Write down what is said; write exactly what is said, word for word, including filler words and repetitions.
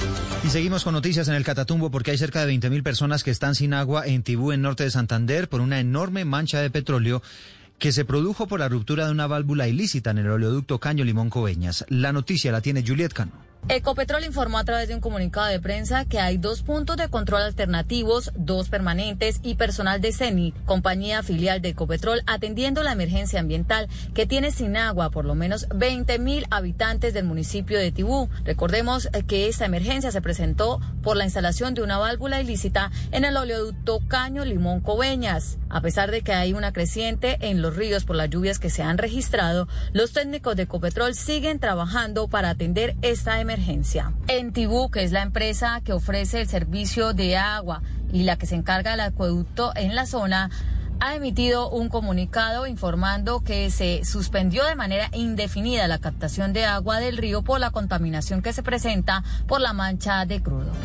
Y seguimos con noticias en el Catatumbo porque hay cerca de veinte mil personas que están sin agua en Tibú, en norte de Santander, por una enorme mancha de petróleo que se produjo por la ruptura de una válvula ilícita en el oleoducto Caño Limón Coveñas. La noticia la tiene Juliet Cano. Ecopetrol informó a través de un comunicado de prensa que hay dos puntos de control alternativos, dos permanentes y personal de CENI, compañía filial de Ecopetrol, atendiendo la emergencia ambiental que tiene sin agua por lo menos veinte mil habitantes del municipio de Tibú. Recordemos que esta emergencia se presentó por la instalación de una válvula ilícita en el oleoducto Caño Limón Coveñas. A pesar de que hay una creciente en los ríos por las lluvias que se han registrado, los técnicos de Ecopetrol siguen trabajando para atender esta emergencia. En Tibú, que es la empresa que ofrece el servicio de agua y la que se encarga del acueducto en la zona, ha emitido un comunicado informando que se suspendió de manera indefinida la captación de agua del río por la contaminación que se presenta por la mancha de crudo.